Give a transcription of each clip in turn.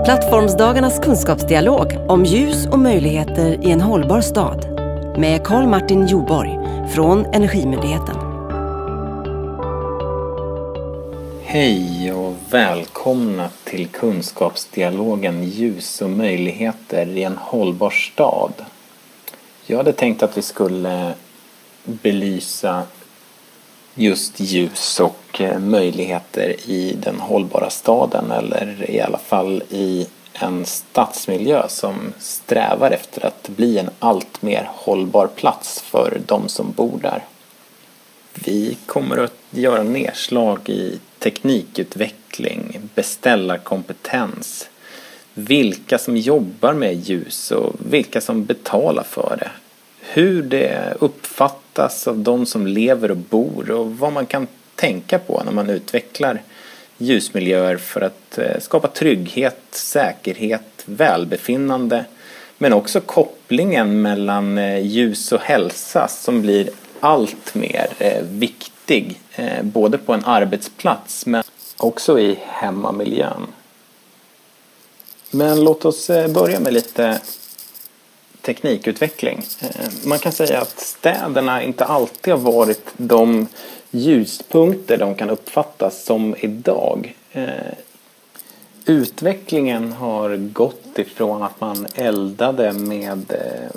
Plattformsdagarnas kunskapsdialog om ljus och möjligheter i en hållbar stad. Med Carl Martin Joborg från Energimyndigheten. Hej och välkomna till kunskapsdialogen ljus och möjligheter i en hållbar stad. Jag hade tänkt att vi skulle belysa just ljus och möjligheter i den hållbara staden, eller i alla fall i en stadsmiljö som strävar efter att bli en allt mer hållbar plats för de som bor där. Vi kommer att göra nedslag i teknikutveckling, beställarkompetens, vilka som jobbar med ljus och vilka som betalar för det. Hur det uppfattas av de som lever och bor och vad man kan tänka på när man utvecklar ljusmiljöer för att skapa trygghet, säkerhet, välbefinnande. Men också kopplingen mellan ljus och hälsa som blir allt mer viktig både på en arbetsplats men också i hemmamiljön. Men låt oss börja med lite teknikutveckling. Man kan säga att städerna inte alltid har varit de ljuspunkter de kan uppfattas som idag. Utvecklingen har gått ifrån att man eldade med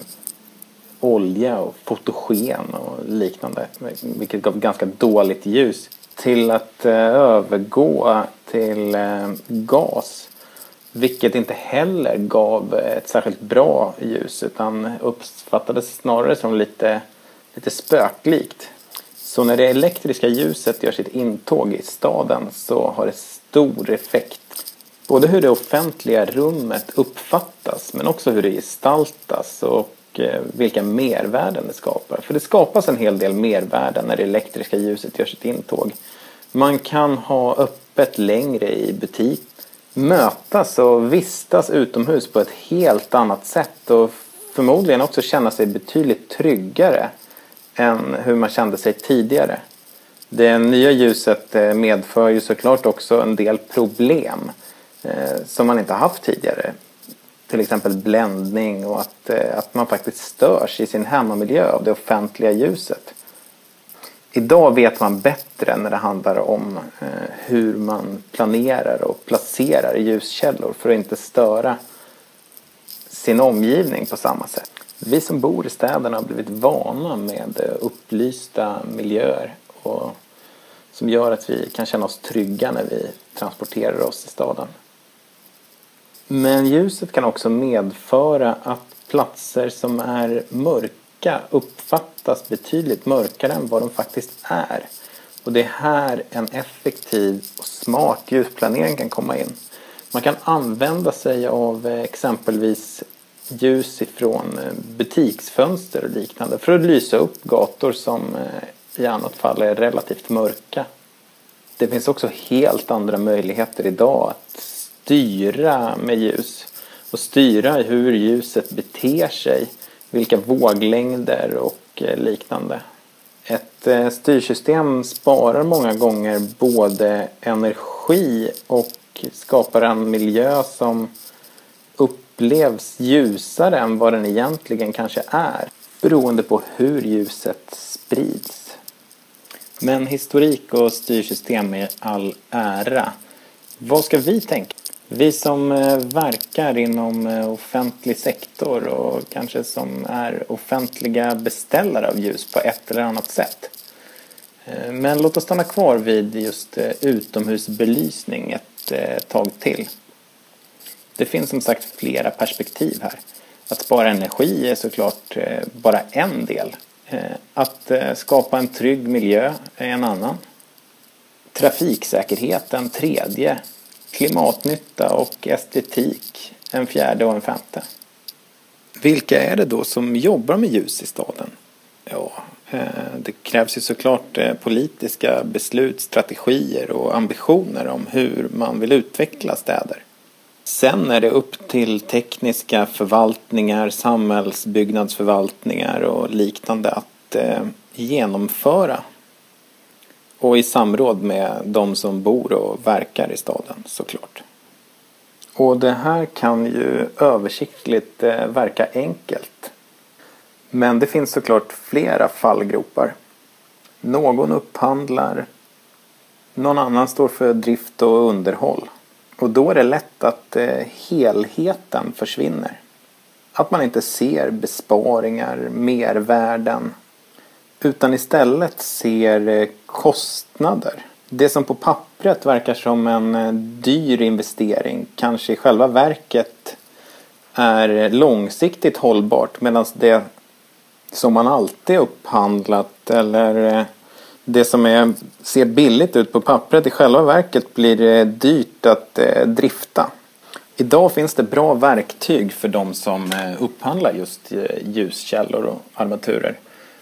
olja och fotogen och liknande, vilket gav ganska dåligt ljus, till att övergå till gas, vilket inte heller gav ett särskilt bra ljus utan uppfattades snarare som lite spöklikt. Så när det elektriska ljuset gör sitt intåg i staden så har det stor effekt. Både hur det offentliga rummet uppfattas men också hur det gestaltas och vilka mervärden det skapar. För det skapas en hel del mervärden när det elektriska ljuset gör sitt intåg. Man kan ha öppet längre i butik, mötas och vistas utomhus på ett helt annat sätt och förmodligen också känna sig betydligt tryggare än hur man kände sig tidigare. Det nya ljuset medför ju såklart också en del problem som man inte haft tidigare. Till exempel bländning och att man faktiskt störs i sin hemmamiljö av det offentliga ljuset. Idag vet man bättre när det handlar om hur man planerar och placerar ljuskällor för att inte störa sin omgivning på samma sätt. Vi som bor i städerna har blivit vana med upplysta miljöer och som gör att vi kan känna oss trygga när vi transporterar oss i staden. Men ljuset kan också medföra att platser som är mörka uppfattas betydligt mörkare än vad de faktiskt är. Och det är här en effektiv och smart ljusplanering kan komma in. Man kan använda sig av exempelvis ljus ifrån butiksfönster och liknande för att lysa upp gator som i annat fall är relativt mörka. Det finns också helt andra möjligheter idag att styra med ljus och styra hur ljuset beter sig, vilka våglängder och liknande. Ett styrsystem sparar många gånger både energi och skapar en miljö som upplevs ljusare än vad den egentligen kanske är, beroende på hur ljuset sprids. Men historik och styrsystem är all ära. Vad ska vi tänka? Vi som verkar inom offentlig sektor och kanske som är offentliga beställare av ljus på ett eller annat sätt. Men låt oss stanna kvar vid just utomhusbelysning ett tag till. Det finns som sagt flera perspektiv här. Att spara energi är såklart bara en del. Att skapa en trygg miljö är en annan. Trafiksäkerhet en tredje. Klimatnytta och estetik en fjärde och en femte. Vilka är det då som jobbar med ljus i staden? Ja, det krävs ju såklart politiska beslut, strategier och ambitioner om hur man vill utveckla städer. Sen är det upp till tekniska förvaltningar, samhällsbyggnadsförvaltningar och liknande att genomföra. Och i samråd med de som bor och verkar i staden såklart. Och det här kan ju översiktligt verka enkelt. Men det finns såklart flera fallgropar. Någon upphandlar, någon annan står för drift och underhåll. Och då är det lätt att helheten försvinner. Att man inte ser besparingar, mervärden, utan istället ser kostnader. Det som på pappret verkar som en dyr investering kanske i själva verket är långsiktigt hållbart, medan det som man alltid upphandlat eller det som ser billigt ut på pappret i själva verket blir dyrt att drifta. Idag finns det bra verktyg för de som upphandlar just ljuskällor och armaturer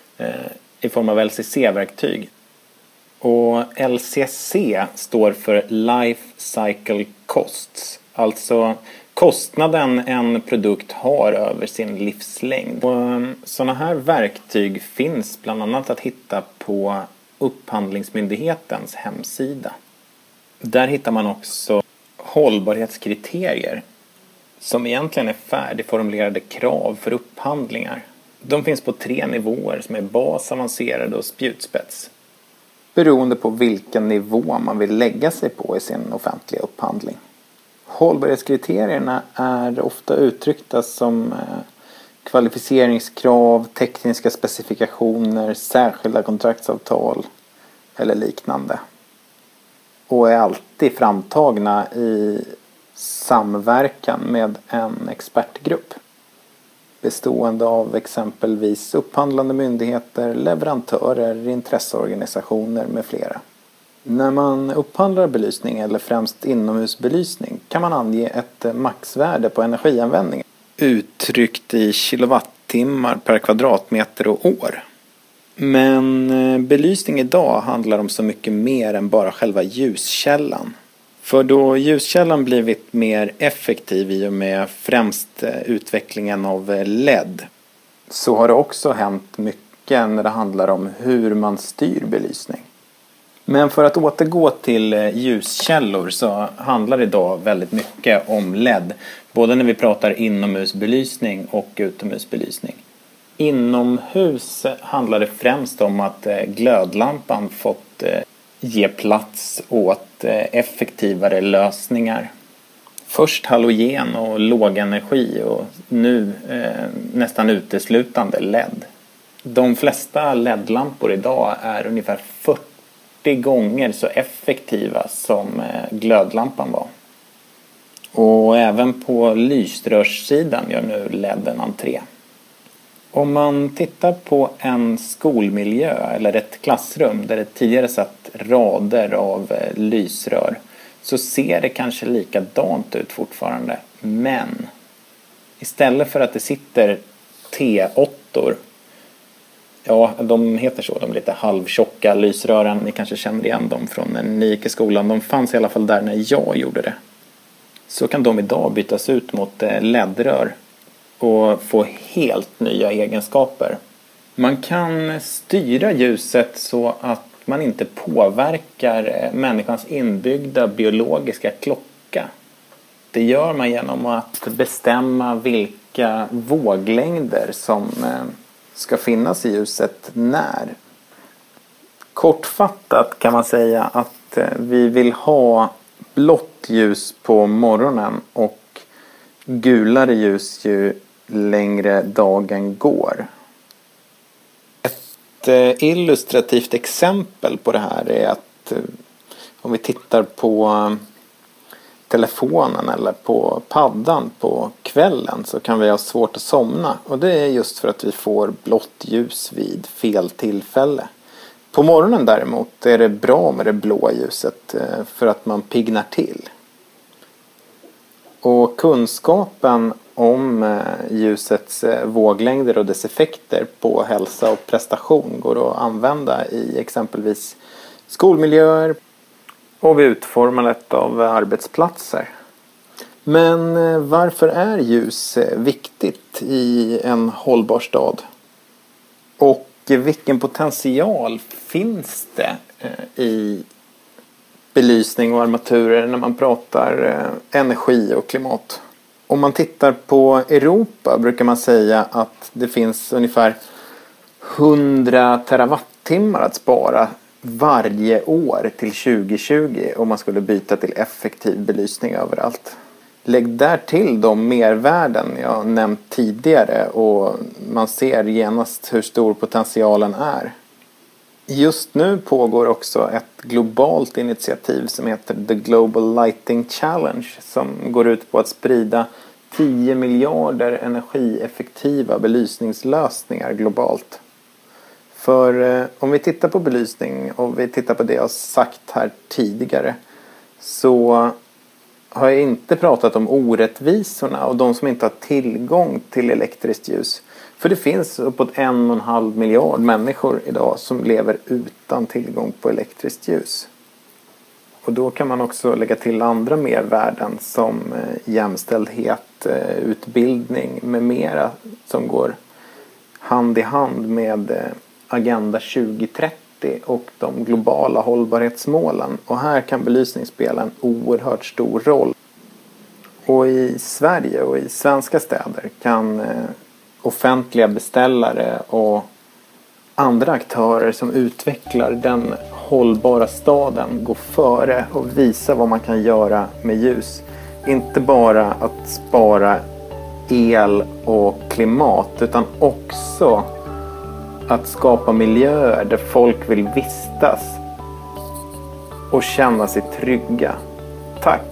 i form av LCC-verktyg. Och LCC står för Life Cycle Costs, alltså kostnaden en produkt har över sin livslängd. Och sådana här verktyg finns bland annat att hitta på Upphandlingsmyndighetens hemsida. Där hittar man också hållbarhetskriterier som egentligen är färdigformulerade krav för upphandlingar. De finns på 3 nivåer som är bas, avancerad och spjutspets. Beroende på vilken nivå man vill lägga sig på i sin offentliga upphandling. Hållbarhetskriterierna är ofta uttryckta som kvalificeringskrav, tekniska specifikationer, särskilda kontraktsavtal eller liknande. Och är alltid framtagna i samverkan med en expertgrupp. Bestående av exempelvis upphandlande myndigheter, leverantörer, intresseorganisationer med flera. När man upphandlar belysning eller främst inomhusbelysning kan man ange ett maxvärde på energianvändningen uttryckt i kilowattimmar per kvadratmeter och år. Men belysning idag handlar om så mycket mer än bara själva ljuskällan. För då ljuskällan blivit mer effektiv i och med främst utvecklingen av LED, så har det också hänt mycket när det handlar om hur man styr belysning. Men för att återgå till ljuskällor så handlar det idag väldigt mycket om LED. Både när vi pratar inomhusbelysning och utomhusbelysning. Inomhus handlar det främst om att glödlampan fått ge plats åt effektivare lösningar. Först halogen och lågenergi och nu nästan uteslutande LED. De flesta LED-lampor idag är ungefär 40 gånger så effektiva som glödlampan var. Och även på lysrörssidan gör nu LED en entré. Om man tittar på en skolmiljö eller ett klassrum där det tidigare satt rader av lysrör, så ser det kanske likadant ut fortfarande. Men istället för att det sitter T8, ja, de heter så, de lite halvtjocka lysrören, ni kanske känner igen dem från när ni gick i skolan, de fanns i alla fall där när jag gjorde det. Så kan de idag bytas ut mot LED-rör och få helt nya egenskaper. Man kan styra ljuset så att man inte påverkar människans inbyggda biologiska klocka. Det gör man genom att bestämma vilka våglängder som ska finnas i ljuset när. Kortfattat kan man säga att vi vill ha blått ljus på morgonen och gulare ljus ju längre dagen går. Ett illustrativt exempel på det här är att om vi tittar på telefonen eller på paddan på kvällen så kan vi ha svårt att somna. Och det är just för att vi får blått ljus vid fel tillfälle. På morgonen däremot är det bra med det blåa ljuset för att man piggnar till. Och kunskapen om ljusets våglängder och dess effekter på hälsa och prestation går att använda i exempelvis skolmiljöer och vid utformandet av arbetsplatser. Men varför är ljus viktigt i en hållbar stad? Och vilken potential finns det i belysning och armaturer när man pratar energi och klimat. Om man tittar på Europa brukar man säga att det finns ungefär 100 terawattimmar att spara varje år till 2020 om man skulle byta till effektiv belysning överallt. Lägg där till de mervärden jag nämnt tidigare och man ser genast hur stor potentialen är. Just nu pågår också ett globalt initiativ som heter The Global Lighting Challenge som går ut på att sprida 10 miljarder energieffektiva belysningslösningar globalt. För om vi tittar på belysning och vi tittar på det jag har sagt här tidigare så har jag inte pratat om orättvisorna och de som inte har tillgång till elektriskt ljus. För det finns uppåt 1,5 miljard människor idag som lever utan tillgång på elektriskt ljus. Och då kan man också lägga till andra mervärden som jämställdhet, utbildning med mera som går hand i hand med Agenda 2030 och de globala hållbarhetsmålen. Och här kan belysning spela en oerhört stor roll. Och i Sverige och i svenska städer kan offentliga beställare och andra aktörer som utvecklar den hållbara staden gå före och visa vad man kan göra med ljus. Inte bara att spara el och klimat utan också att skapa miljöer där folk vill vistas och känna sig trygga. Tack!